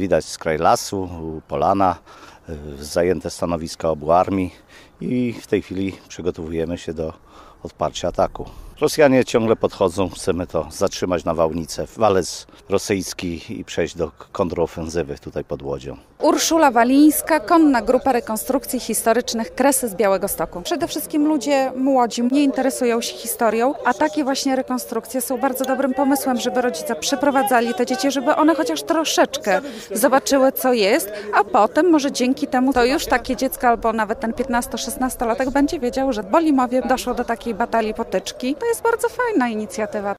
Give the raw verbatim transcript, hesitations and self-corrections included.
Widać skraj lasu, polana, zajęte stanowiska obu armii i w tej chwili przygotowujemy się do odparcia ataku. Rosjanie ciągle podchodzą, chcemy to zatrzymać nawałnicę, walec rosyjski i przejść do kontrofensywy tutaj pod Łodzią. Urszula Walińska, Konna Grupa Rekonstrukcji Historycznych Kresy z Białegostoku. Przede wszystkim ludzie młodzi nie interesują się historią, a takie właśnie rekonstrukcje są bardzo dobrym pomysłem, żeby rodzice przyprowadzali te dzieci, żeby one chociaż troszeczkę zobaczyły, co jest, a potem może dzięki temu to już takie dziecko albo nawet ten piętnasto-szesnastolatek będzie wiedział, że w Bolimowie doszło do takiej batalii potyczki. To jest bardzo fajna inicjatywa.